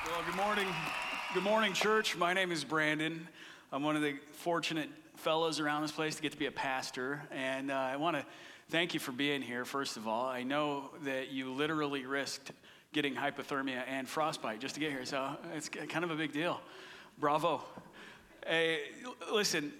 Well, good morning. Good morning, church. My name is Brandon. I'm one of the fortunate fellows around this place to get to be a pastor. And I want to thank you for being here, first of all. I know that you literally risked getting hypothermia and frostbite just to get here. So it's kind of a big deal. Bravo. Hey, listen,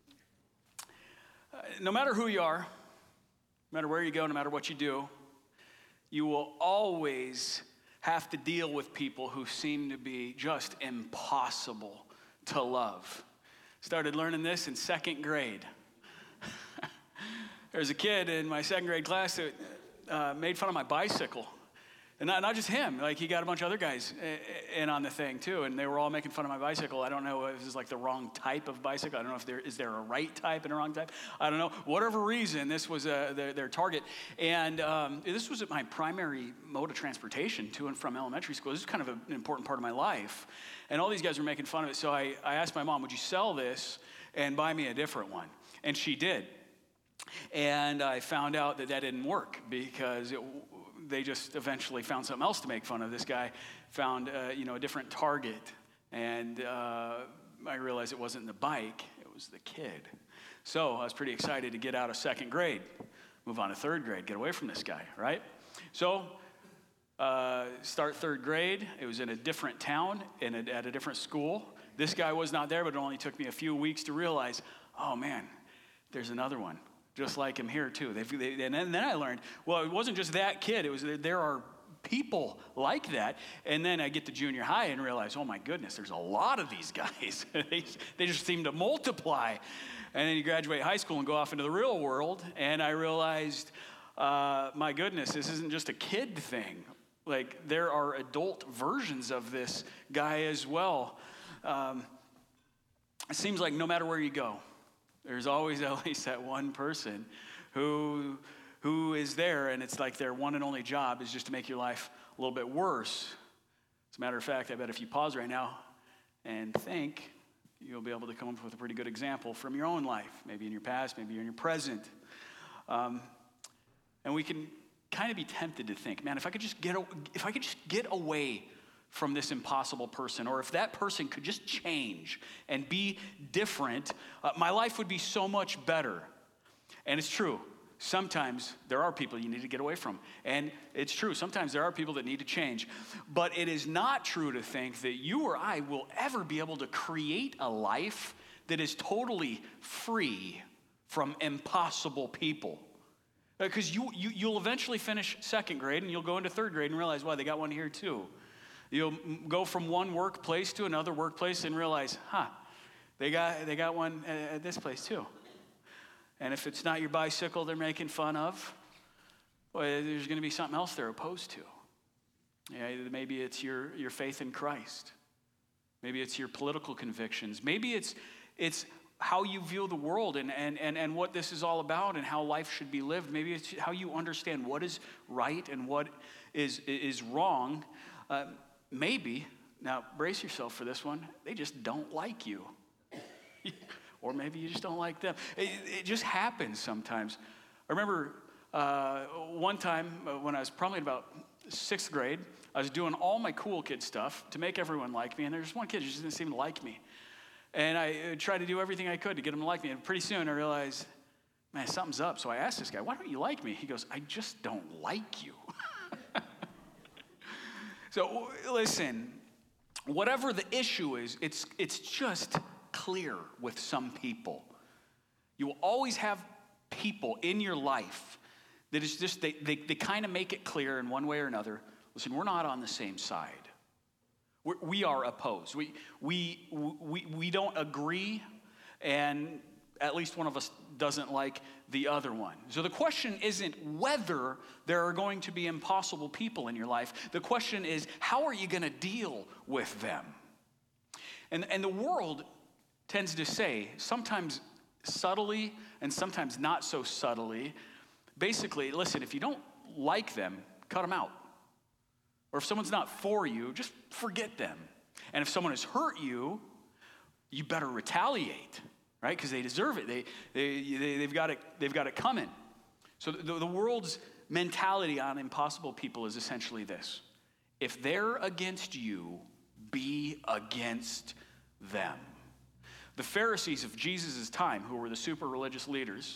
no matter who you are, no matter where you go, no matter what you do, you will always have to deal with people who seem to be just impossible to love. Started learning this in second grade. There's a kid in my second grade class that made fun of my bicycle. And not just him, like he got a bunch of other guys in on the thing too, and they were all making fun of my bicycle. I don't know if this is like the wrong type of bicycle. I don't know if is there a right type and a wrong type. I don't know. Whatever reason, this was their target. And this was my primary mode of transportation to and from elementary school. This is kind of an important part of my life. And all these guys were making fun of it. So I asked my mom, would you sell this and buy me a different one? And she did. And I found out that didn't work because they just eventually found something else to make fun of. This guy found, a different target. And I realized it wasn't the bike, it was the kid. So I was pretty excited to get out of second grade, move on to third grade, get away from this guy, right? So start third grade. It was in a different town and at a different school. This guy was not there, but it only took me a few weeks to realize, oh man, there's another one. Just like him here too. And then I learned, well, it wasn't just that kid. It was there are people like that. And then I get to junior high and realize, oh my goodness, there's a lot of these guys. they just seem to multiply. And then you graduate high school and go off into the real world. And I realized, my goodness, this isn't just a kid thing. Like there are adult versions of this guy as well. It seems like no matter where you go, there's always at least that one person who is there, and it's like their one and only job is just to make your life a little bit worse. As a matter of fact, I bet if you pause right now and think, you'll be able to come up with a pretty good example from your own life, maybe in your past, maybe in your present. And we can kind of be tempted to think, man, if I could just get away from this impossible person, or if that person could just change and be different, my life would be so much better. And it's true. Sometimes there are people you need to get away from. And it's true. Sometimes there are people that need to change. But it is not true to think that you or I will ever be able to create a life that is totally free from impossible people. Because you'll eventually finish second grade and you'll go into third grade and realize, wow, they got one here too. You'll go from one workplace to another workplace and realize, they got one at this place too. And if it's not your bicycle they're making fun of, well, there's going to be something else they're opposed to. Yeah, maybe it's your faith in Christ. Maybe it's your political convictions. Maybe it's how you view the world and what this is all about and how life should be lived. Maybe it's how you understand what is right and what is wrong. Maybe, now brace yourself for this one, they just don't like you. Or maybe you just don't like them. It just happens sometimes. I remember one time when I was probably in about sixth grade, I was doing all my cool kid stuff to make everyone like me, and there's one kid who just didn't seem to like me. And I tried to do everything I could to get him to like me, and pretty soon I realized, man, something's up. So I asked this guy, why don't you like me? He goes, I just don't like you. So listen, whatever the issue is, it's just clear with some people. You will always have people in your life that is just, they kind of make it clear in one way or another, listen, we're not on the same side. We are opposed. We don't agree, and at least one of us doesn't like the other one. So the question isn't whether there are going to be impossible people in your life. The question is, how are you going to deal with them? And the world tends to say, sometimes subtly and sometimes not so subtly, basically, listen, if you don't like them, cut them out. Or if someone's not for you, just forget them. And if someone has hurt you, you better retaliate. Right? Because they deserve it. They've got it coming. So the world's mentality on impossible people is essentially this. If they're against you, be against them. The Pharisees of Jesus' time, who were the super religious leaders,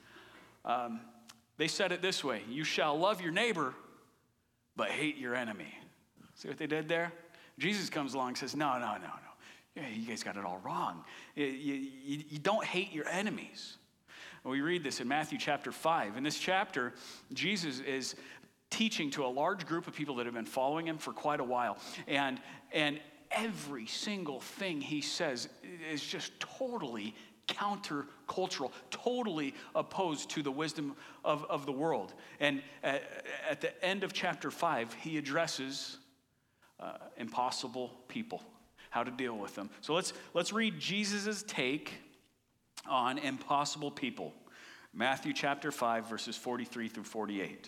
they said it this way: you shall love your neighbor, but hate your enemy. See what they did there? Jesus comes along and says, no. Yeah, you guys got it all wrong. You don't hate your enemies. We read this in Matthew chapter 5. In this chapter, Jesus is teaching to a large group of people that have been following him for quite a while. And every single thing he says is just totally countercultural, totally opposed to the wisdom of the world. And at the end of chapter 5, he addresses impossible people, how to deal with them. So let's read Jesus' take on impossible people. Matthew chapter 5, verses 43 through 48.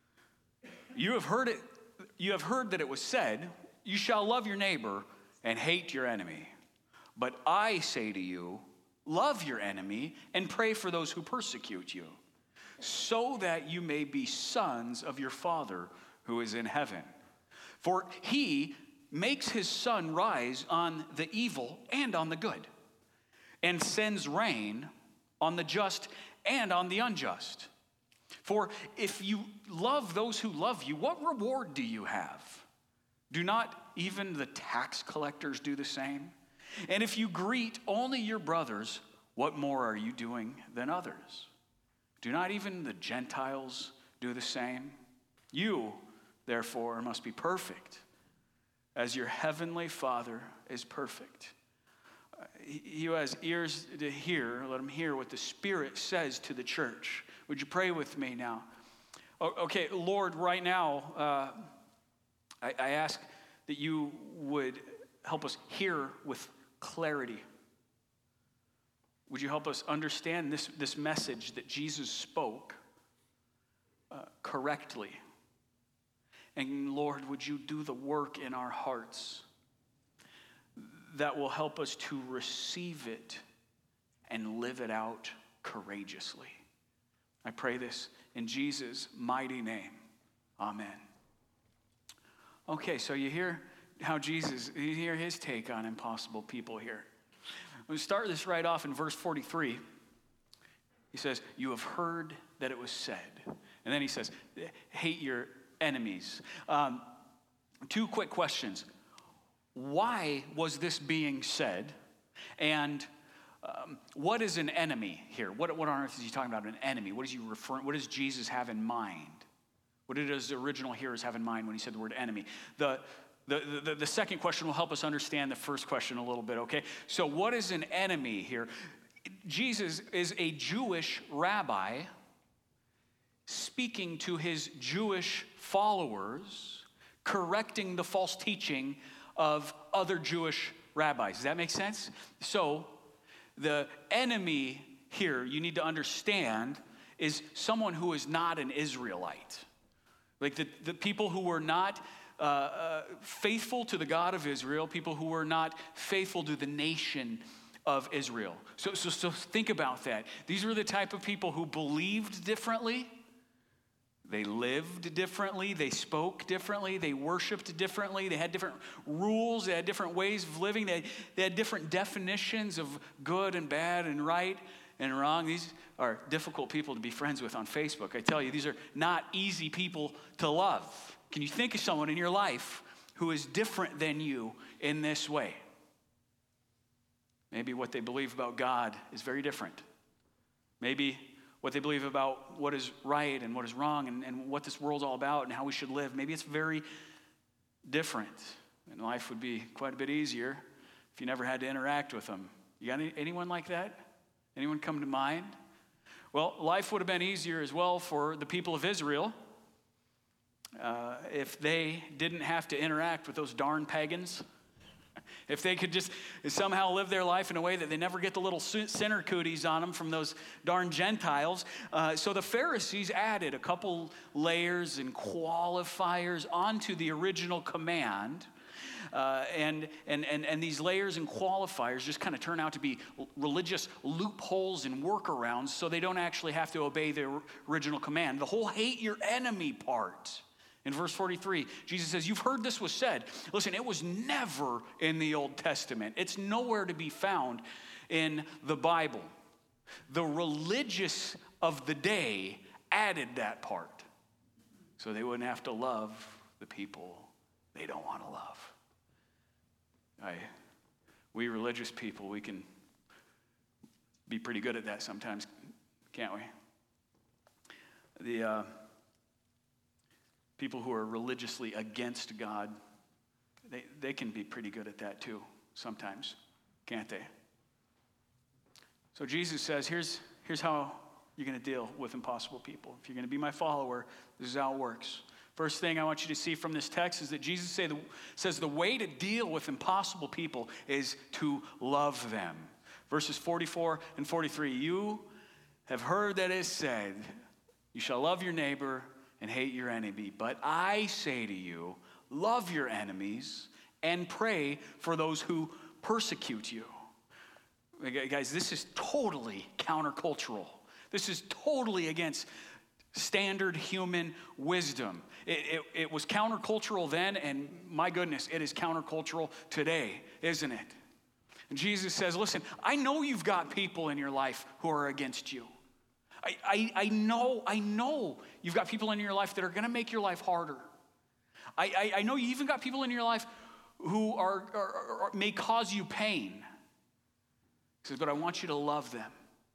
You have heard that it was said, you shall love your neighbor and hate your enemy. But I say to you, love your enemy and pray for those who persecute you, so that you may be sons of your Father who is in heaven. For he makes his sun rise on the evil and on the good, and sends rain on the just and on the unjust. For if you love those who love you, what reward do you have? Do not even the tax collectors do the same? And if you greet only your brothers, what more are you doing than others? Do not even the Gentiles do the same? You, therefore, must be perfect, as your heavenly Father is perfect. He who has ears to hear, let him hear what the Spirit says to the church. Would you pray with me now? Okay, Lord, right now, I ask that you would help us hear with clarity. Would you help us understand this message that Jesus spoke correctly? And Lord, would you do the work in our hearts that will help us to receive it and live it out courageously? I pray this in Jesus' mighty name. Amen. Okay, so you hear you hear his take on impossible people here. We start this right off in verse 43. He says, you have heard that it was said. And then he says, hate your enemies. Two quick questions. Why was this being said? And what is an enemy here? What on earth is he talking about, an enemy? What does Jesus have in mind? What did his original hearers have in mind when he said the word enemy? The second question will help us understand the first question a little bit, okay? So what is an enemy here? Jesus is a Jewish rabbi speaking to his Jewish followers, correcting the false teaching of other Jewish rabbis. Does that make sense? So the enemy here, you need to understand, is someone who is not an Israelite. Like the people who were not faithful to the God of Israel, people who were not faithful to the nation of Israel. So think about that. These were the type of people who believed differently. They lived differently. They spoke differently. They worshiped differently. They had different rules. They had different ways of living. They had different definitions of good and bad and right and wrong. These are difficult people to be friends with on Facebook. I tell you, these are not easy people to love. Can you think of someone in your life who is different than you in this way? Maybe what they believe about God is very different. Maybe what they believe about what is right and what is wrong and what this world's all about and how we should live. Maybe it's very different. And life would be quite a bit easier if you never had to interact with them. You got anyone like that? Anyone come to mind? Well, life would have been easier as well for the people of Israel if they didn't have to interact with those darn pagans. If they could just somehow live their life in a way that they never get the little sinner cooties on them from those darn Gentiles. So the Pharisees added a couple layers and qualifiers onto the original command. And these layers and qualifiers just kind of turn out to be religious loopholes and workarounds so they don't actually have to obey the original command. The whole hate your enemy part In verse 43, Jesus says, you've heard this was said. Listen, it was never in the Old Testament. It's nowhere to be found in the Bible. The religious of the day added that part so they wouldn't have to love the people they don't want to love. We religious people, we can be pretty good at that sometimes, can't we? The people who are religiously against God, they can be pretty good at that too sometimes, can't they? So Jesus says, here's how you're going to deal with impossible people. If you're going to be my follower, this is how it works. First thing I want you to see from this text is that Jesus says the way to deal with impossible people is to love them. Verses 44 and 43, you have heard that it is said, you shall love your neighbor and hate your enemy. But I say to you, love your enemies and pray for those who persecute you. Guys, this is totally countercultural. This is totally against standard human wisdom. It was countercultural then, and my goodness, it is countercultural today, isn't it? And Jesus says, listen, I know you've got people in your life who are against you. I know you've got people in your life that are going to make your life harder. I know you even got people in your life who may cause you pain. He says, but I want you to love them.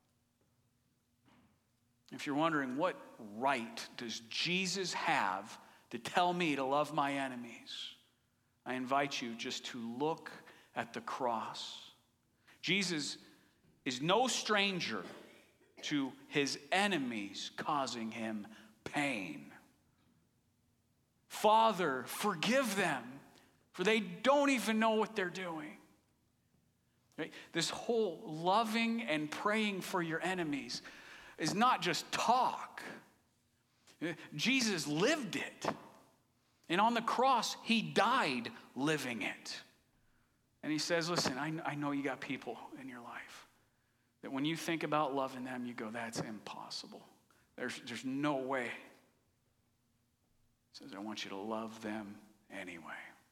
If you're wondering, what right does Jesus have to tell me to love my enemies? I invite you just to look at the cross. Jesus is no stranger to his enemies causing him pain. Father, forgive them, for they don't even know what they're doing. Right? This whole loving and praying for your enemies is not just talk. Jesus lived it. And on the cross, he died living it. And he says, listen, I know you got people in your life that when you think about loving them, you go, that's impossible. There's no way. He says, I want you to love them anyway.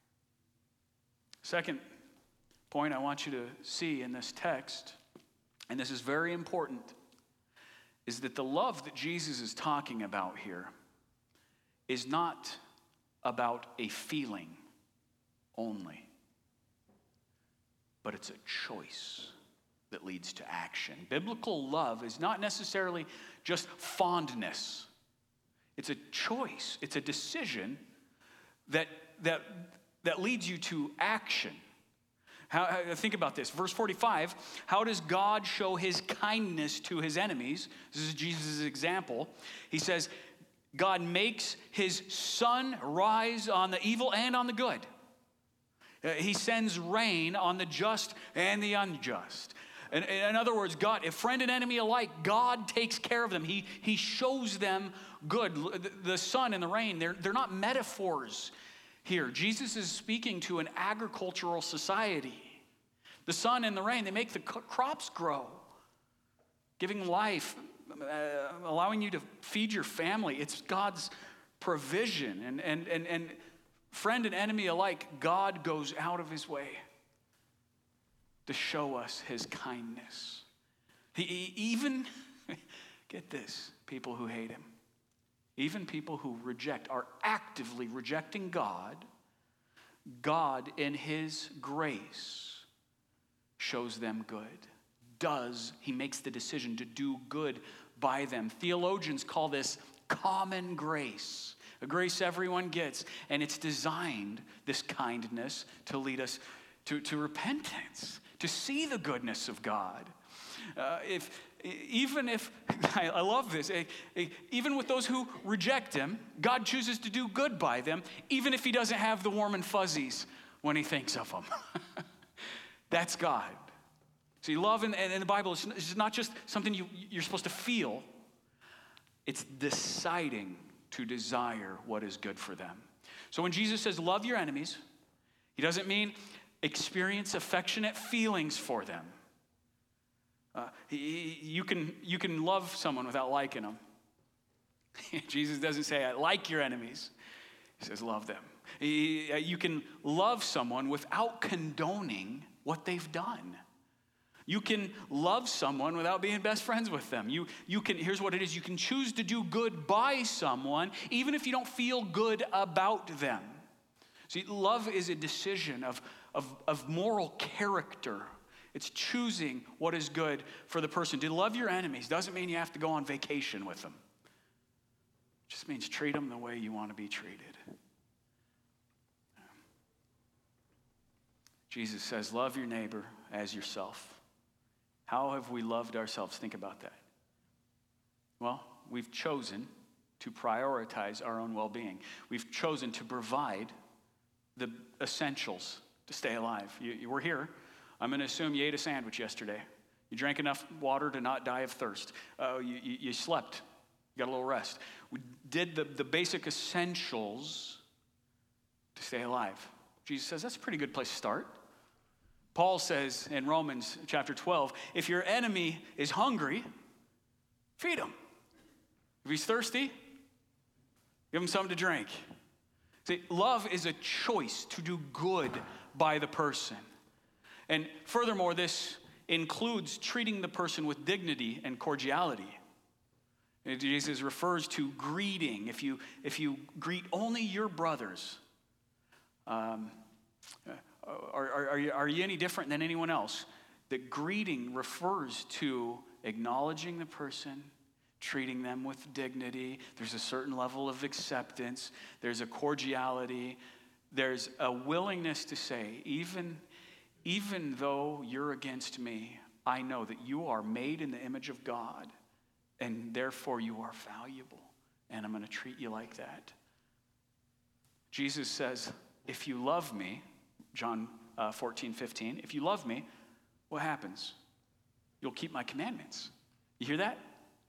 Second point I want you to see in this text, and this is very important, is that the love that Jesus is talking about here is not about a feeling only, but it's a choice that leads to action. Biblical love is not necessarily just fondness. It's a choice. It's a decision that leads you to action. Think about this. Verse 45, how does God show his kindness to his enemies? This is Jesus' example. He says, God makes his sun rise on the evil and on the good. He sends rain on the just and the unjust. In other words, God, if friend and enemy alike, God takes care of them. He shows them good. The sun and the rain, they're not metaphors here. Jesus is speaking to an agricultural society. The sun and the rain, they make the crops grow, giving life, allowing you to feed your family. It's God's provision. And friend and enemy alike, God goes out of his way to show us his kindness. He even, get this, people who hate him, even people who are actively rejecting God, God in his grace shows them good. He makes the decision to do good by them. Theologians call this common grace, a grace everyone gets, and it's designed, this kindness, to lead us to repentance, to see the goodness of God. Even if, I love this, even with those who reject him, God chooses to do good by them, even if he doesn't have the warm and fuzzies when he thinks of them. That's God. See, love in the Bible is not just something you're supposed to feel. It's deciding to desire what is good for them. So when Jesus says, love your enemies, he doesn't mean experience affectionate feelings for them. You can love someone without liking them. Jesus doesn't say, I like your enemies. He says, love them. You can love someone without condoning what they've done. You can love someone without being best friends with them. You can, here's what it is, you can choose to do good by someone even if you don't feel good about them. See, love is a decision of moral character. It's choosing what is good for the person. To love your enemies doesn't mean you have to go on vacation with them. It just means treat them the way you want to be treated. Jesus says, love your neighbor as yourself. How have we loved ourselves? Think about that. Well, we've chosen to prioritize our own well-being. We've chosen to provide the essentials to stay alive. You were here. I'm going to assume you ate a sandwich yesterday. You drank enough water to not die of thirst. You slept. You got a little rest. We did the basic essentials to stay alive. Jesus says that's a pretty good place to start. Paul says in Romans chapter 12, if your enemy is hungry, feed him. If he's thirsty, give him something to drink. See, love is a choice to do good by the person. And furthermore, this includes treating the person with dignity and cordiality. And Jesus refers to greeting. If you greet only your brothers, are you any different than anyone else? That greeting refers to acknowledging the person, treating them with dignity. There's a certain level of acceptance. There's a cordiality. There's a willingness to say, even though you're against me, I know that you are made in the image of God, and therefore you are valuable, and I'm going to treat you like that. Jesus says, if you love me, John 14:15, if you love me, what happens? You'll keep my commandments. You hear that?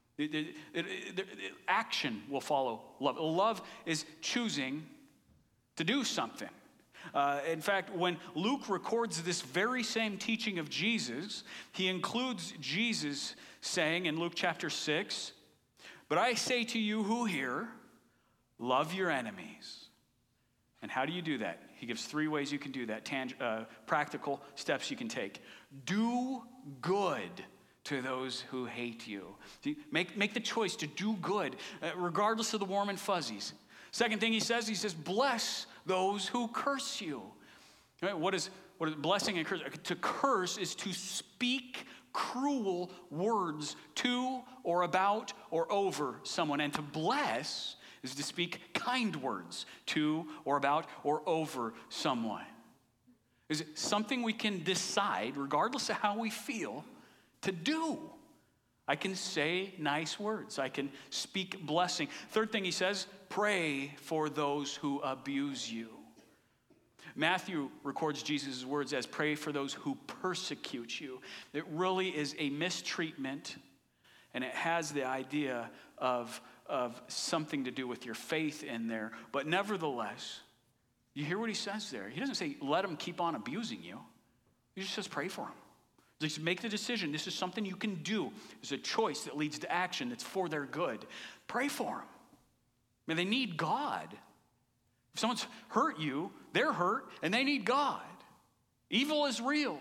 Action will follow love. Love is choosing to do something. In fact, when Luke records this very same teaching of Jesus, he includes Jesus saying in Luke chapter 6, but I say to you who hear, love your enemies. And how do you do that? He gives 3 ways you can do that, practical steps you can take. Do good to those who hate you. Make the choice to do good, regardless of the warm and fuzzies. Second thing he says, bless those who curse you. Right? What is blessing and curse? To curse is to speak cruel words to or about or over someone. And to bless is to speak kind words to or about or over someone. Is it something we can decide, regardless of how we feel, to do? I can say nice words. I can speak blessing. Third thing he says, pray for those who abuse you. Matthew records Jesus' words as pray for those who persecute you. It really is a mistreatment, and it has the idea of something to do with your faith in there. But nevertheless, you hear what he says there. He doesn't say, let them keep on abusing you. He just says, pray for them. Just make the decision. This is something you can do. It's a choice that leads to action that's for their good. Pray for them. I mean, they need God. If someone's hurt you, they're hurt, and they need God. Evil is real.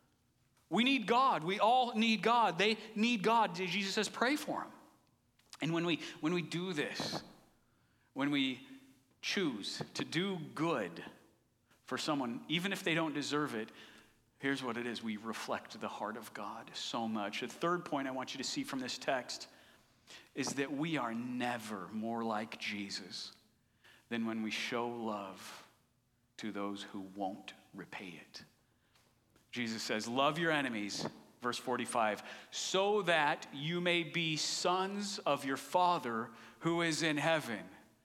We need God. We all need God. They need God. Jesus says, pray for them. And when we do this, when we choose to do good for someone, even if they don't deserve it, here's what it is. We reflect the heart of God so much. The third point I want you to see from this text is that we are never more like Jesus than when we show love to those who won't repay it. Jesus says, love your enemies, verse 45, so that you may be sons of your Father who is in heaven.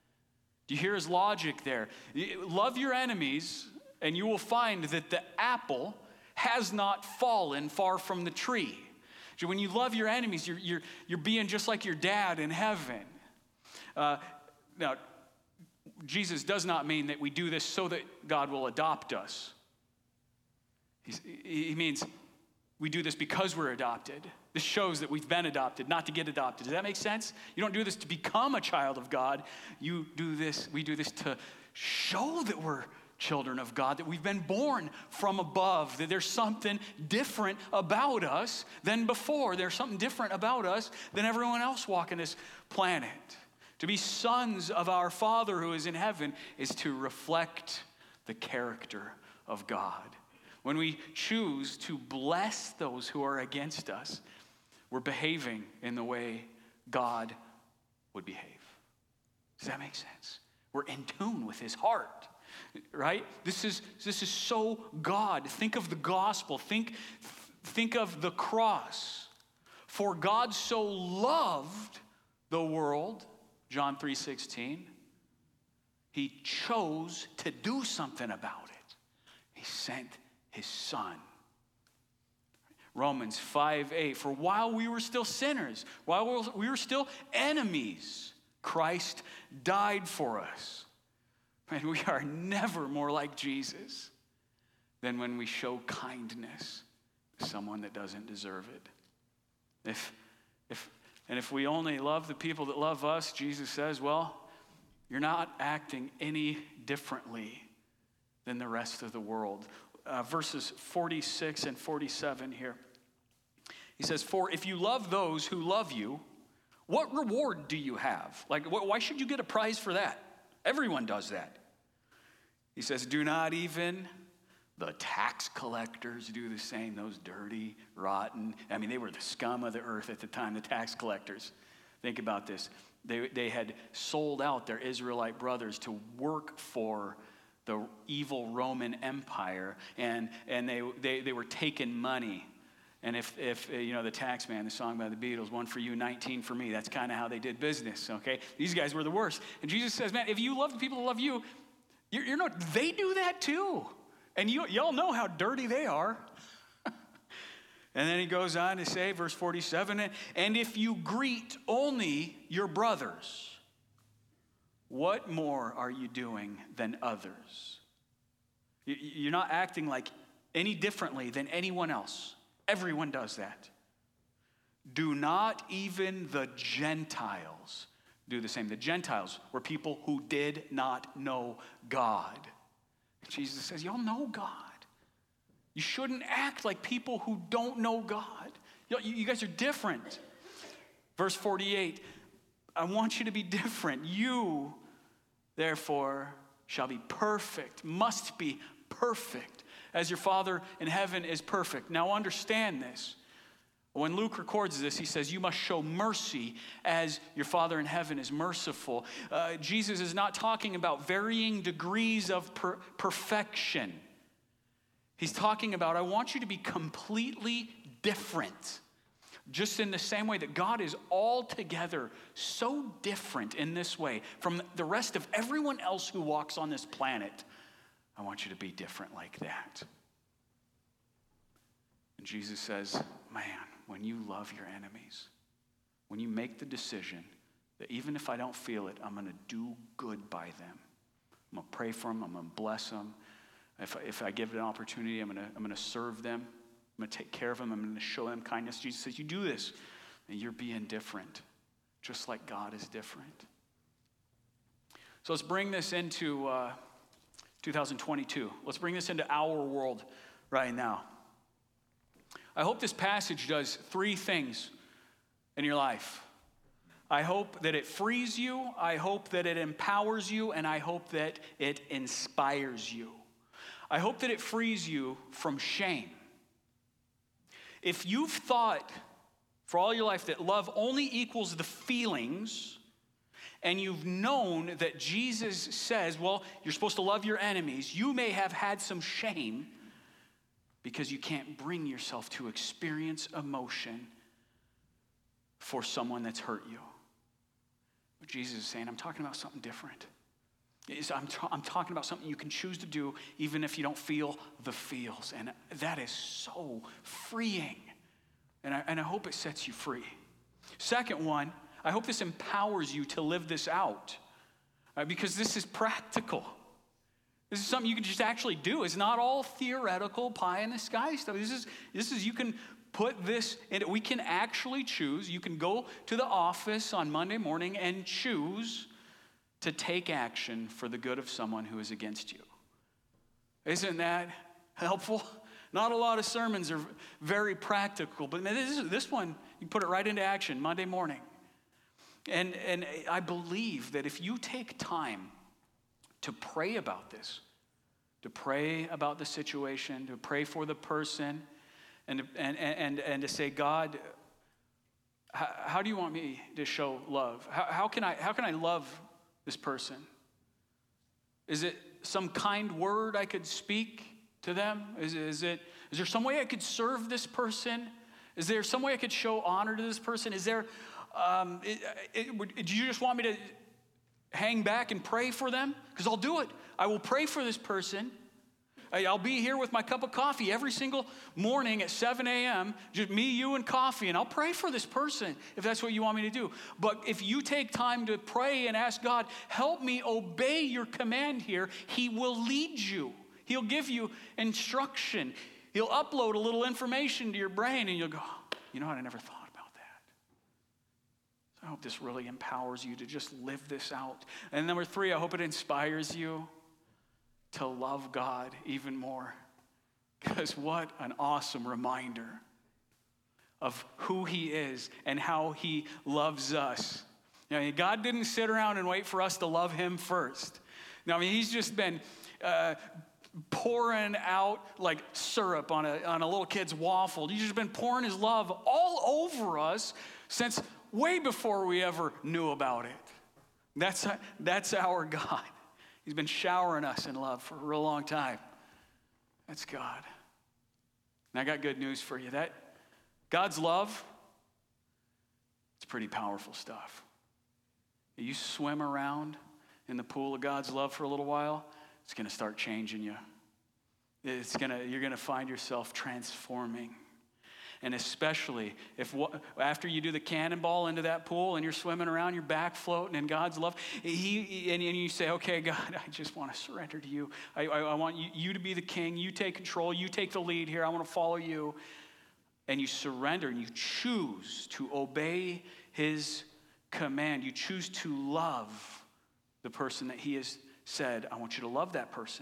Do you hear his logic there? Love your enemies, and you will find that the apple has not fallen far from the tree. So when you love your enemies, you're being just like your dad in heaven. Now, Jesus does not mean that we do this so that God will adopt us. He means we do this because we're adopted. This shows that we've been adopted, not to get adopted. Does that make sense? You don't do this to become a child of God. We do this to show that we're children of God, that we've been born from above, that there's something different about us than before. There's something different about us than everyone else walking this planet. To be sons of our Father who is in heaven is to reflect the character of God. When we choose to bless those who are against us, we're behaving in the way God would behave. Does that make sense? We're in tune with his heart. Right? This is so God. Think of the gospel. Think of the cross. For God so loved the world, John 3:16, he chose to do something about it. He sent his son. Romans 5:8, for while we were still sinners, while we were still enemies, Christ died for us. And we are never more like Jesus than when we show kindness to someone that doesn't deserve it. If we only love the people that love us, Jesus says, well, you're not acting any differently than the rest of the world. Verses 46 and 47 here. He says, for if you love those who love you, what reward do you have? Like, why should you get a prize for that? Everyone does that. He says, do not even the tax collectors do the same? Those dirty, rotten, they were the scum of the earth at the time, the tax collectors. Think about this. They had sold out their Israelite brothers to work for the evil Roman Empire, and they were taking money. And if the tax man, the song by the Beatles, 1 for you, 19 for me, that's kind of how they did business, okay? These guys were the worst. And Jesus says, man, if you love the people that love you, you're not, they do that too. And y'all know how dirty they are. And then he goes on to say, verse 47, and if you greet only your brothers, what more are you doing than others? You're not acting like any differently than anyone else. Everyone does that. Do not even the Gentiles do the same. The Gentiles were people who did not know God. Jesus says, y'all know God. You shouldn't act like people who don't know God. You guys are different. Verse 48, I want you to be different. You, therefore, shall be perfect, must be perfect, as your Father in heaven is perfect. Now understand this. When Luke records this, he says, you must show mercy as your Father in heaven is merciful. Jesus is not talking about varying degrees of perfection. He's talking about, I want you to be completely different. Just in the same way that God is altogether so different in this way from the rest of everyone else who walks on this planet. I want you to be different like that. And Jesus says, man, when you love your enemies, when you make the decision that even if I don't feel it, I'm going to do good by them. I'm going to pray for them. I'm going to bless them. If I give it an opportunity, I'm going to serve them. I'm going to take care of them. I'm going to show them kindness. Jesus says, you do this, and you're being different, just like God is different. So let's bring this into 2022. Let's bring this into our world right now. I hope this passage does three things in your life. I hope that it frees you, I hope that it empowers you, and I hope that it inspires you. I hope that it frees you from shame. If you've thought for all your life that love only equals the feelings, and you've known that Jesus says, well, you're supposed to love your enemies, you may have had some shame because you can't bring yourself to experience emotion for someone that's hurt you. But Jesus is saying, I'm talking about something different. I'm talking about something you can choose to do even if you don't feel the feels. And that is so freeing. And I hope it sets you free. Second one, I hope this empowers you to live this out. Because this is practical. This is something you can just actually do. It's not all theoretical pie in the sky stuff. This is you can put this in. We can actually choose. You can go to the office on Monday morning and choose to take action for the good of someone who is against you. Isn't that helpful? Not a lot of sermons are very practical, but this one, you put it right into action Monday morning. And I believe that if you take time to pray about this, to pray about the situation, to pray for the person, and to say, God, how do you want me to show love? How can I love this person? Is it some kind word I could speak to them? Is there some way I could serve this person? Is there some way I could show honor to this person? Is there, do you just want me to hang back and pray for them? Because I'll do it. I will pray for this person. I'll be here with my cup of coffee every single morning at 7 a.m., just me, you, and coffee, and I'll pray for this person if that's what you want me to do. But if you take time to pray and ask God, help me obey your command here, he will lead you. He'll give you instruction. He'll upload a little information to your brain, and you'll go, you know what, I never thought about that. So I hope this really empowers you to just live this out. And number 3, I hope it inspires you to love God even more. Because what an awesome reminder of who he is and how he loves us. You know, God didn't sit around and wait for us to love him first. Now, I mean, he's just been pouring out like syrup on a little kid's waffle. He's just been pouring his love all over us since way before we ever knew about it. That's our God. He's been showering us in love for a real long time. That's God. And I got good news for you. That God's love, it's pretty powerful stuff. You swim around in the pool of God's love for a little while, it's going to start changing you. You're going to find yourself transforming. And especially if after you do the cannonball into that pool and you're swimming around, you're back floating in God's love, and you say, okay, God, I just want to surrender to you. I want you to be the king. You take control. You take the lead here. I want to follow you. And you surrender and you choose to obey his command. You choose to love the person that he has said, I want you to love that person.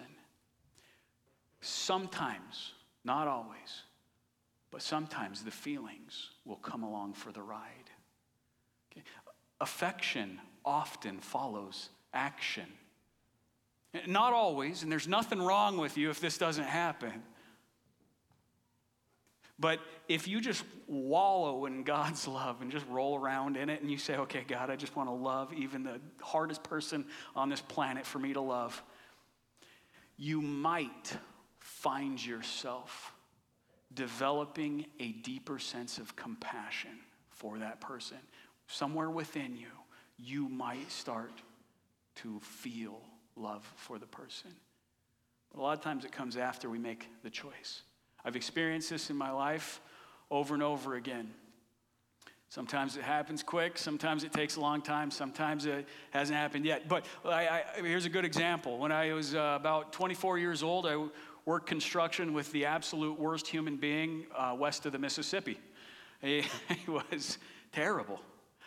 Sometimes, not always, but sometimes the feelings will come along for the ride. Okay? Affection often follows action. Not always, and there's nothing wrong with you if this doesn't happen. But if you just wallow in God's love and just roll around in it and you say, okay, God, I just want to love even the hardest person on this planet for me to love, you might find yourself developing a deeper sense of compassion for that person. Somewhere within you, you might start to feel love for the person. But a lot of times it comes after we make the choice. I've experienced this in my life over and over again. Sometimes it happens quick. Sometimes it takes a long time. Sometimes it hasn't happened yet. But here's a good example. When I was about 24 years old, I worked construction with the absolute worst human being west of the Mississippi. He was terrible.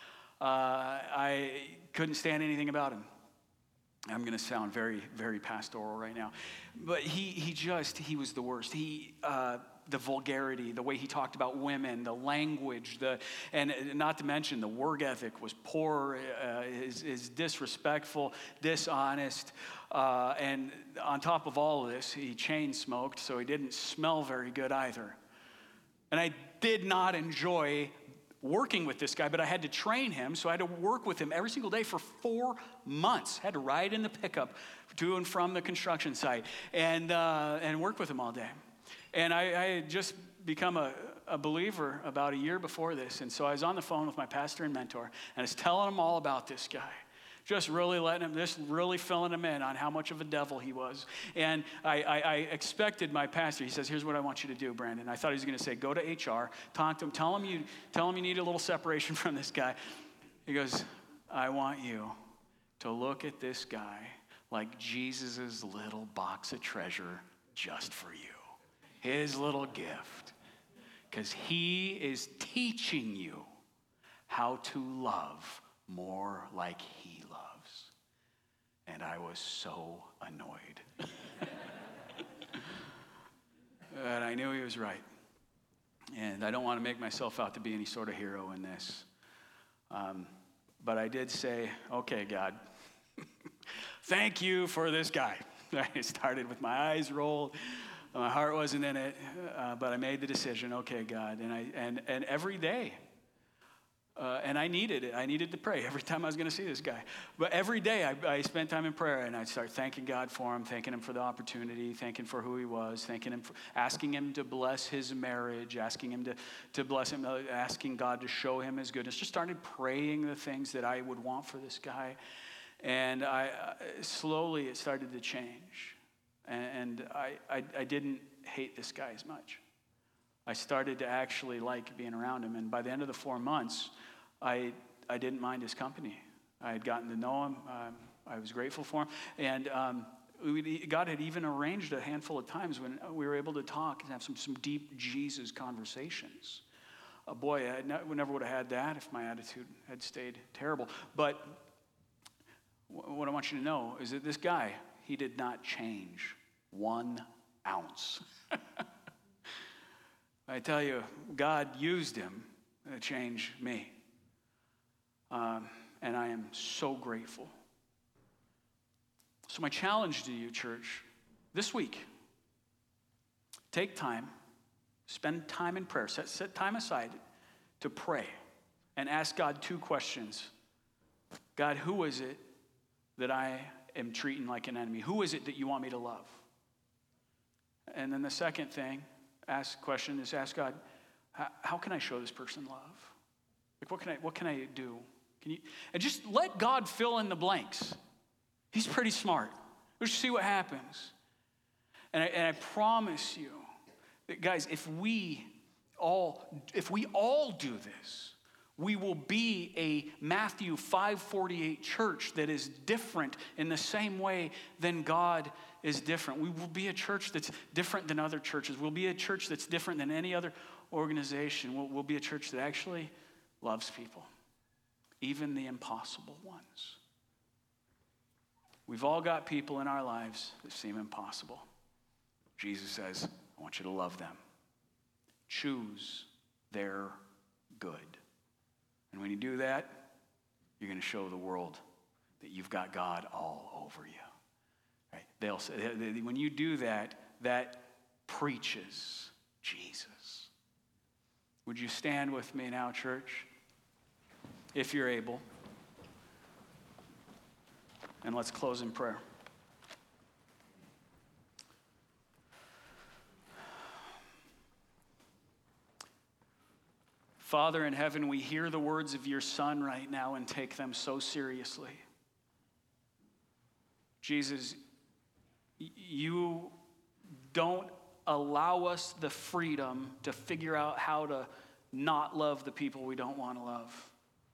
I couldn't stand anything about him. I'm going to sound very, very pastoral right now. But he was the worst. The vulgarity, the way he talked about women, the language, and not to mention the work ethic was poor, is disrespectful, dishonest. And on top of all of this, he chain smoked, so he didn't smell very good either. And I did not enjoy working with this guy, but I had to train him, so I had to work with him every single day for 4 months. I had to ride in the pickup to and from the construction site and work with him all day. And I had just become a believer about a year before this, and so I was on the phone with my pastor and mentor, and I was telling him all about this guy. Just really filling him in on how much of a devil he was. And I expected my pastor, he says, here's what I want you to do, Brandon. I thought he was going to say, go to HR, talk to him, tell him you need a little separation from this guy. He goes, I want you to look at this guy like Jesus' little box of treasure just for you. His little gift. Because he is teaching you how to love more like he loves. And I was so annoyed. And I knew he was right. And I don't want to make myself out to be any sort of hero in this. But I did say, okay, God, thank you for this guy. I started with my eyes rolled. My heart wasn't in it, but I made the decision, okay, God. And every day, and I needed it. I needed to pray every time I was going to see this guy. But every day I spent time in prayer, and I'd start thanking God for him, thanking him for the opportunity, thanking for who he was, thanking him for, asking him to bless his marriage, asking him to bless him, asking God to show him his goodness. Just started praying the things that I would want for this guy. And slowly it started to change. And I didn't hate this guy as much. I started to actually like being around him. And by the end of the 4 months, I didn't mind his company. I had gotten to know him. I was grateful for him. And God had even arranged a handful of times when we were able to talk and have some deep Jesus conversations. Boy, I never would have had that if my attitude had stayed terrible. But what I want you to know is that this guy, he did not change 1 ounce. I tell you, God used him to change me. And I am so grateful. So my challenge to you, church, this week, take time, spend time in prayer, set time aside to pray and ask God 2 questions. God, who is it that I am treating like an enemy? Who is it that you want me to love? And then the second thing, ask God, how can I show this person love? Like, what can I do? And just let God fill in the blanks. He's pretty smart. Let's see what happens. And I promise you that, guys, if we all do this, we will be a Matthew 5:48 church that is different in the same way than God is different. We will be a church that's different than other churches. We'll be a church that's different than any other organization. We'll be a church that actually loves people, even the impossible ones. We've all got people in our lives that seem impossible. Jesus says, I want you to love them. Choose their good. And when you do that, you're going to show the world that you've got God all over you. Right? They'll say, when you do that, that preaches Jesus. Would you stand with me now, church? If you're able. And let's close in prayer. Father in heaven, we hear the words of your Son right now and take them so seriously. Jesus, you don't allow us the freedom to figure out how to not love the people we don't want to love.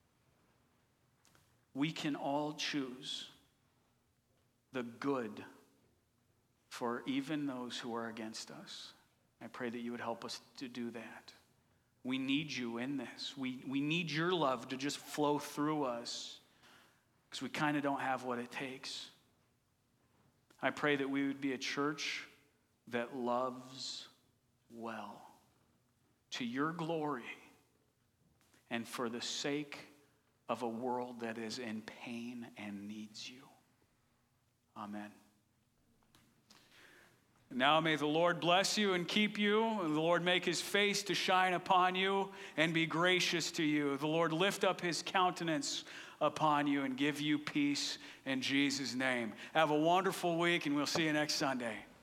We can all choose the good for even those who are against us. I pray that you would help us to do that. We need you in this. We need your love to just flow through us because we kind of don't have what it takes. I pray that we would be a church that loves well to your glory and for the sake of a world that is in pain and needs you. Amen. Now may the Lord bless you and keep you, and the Lord make his face to shine upon you and be gracious to you. The Lord lift up his countenance upon you and give you peace in Jesus' name. Have a wonderful week, and we'll see you next Sunday.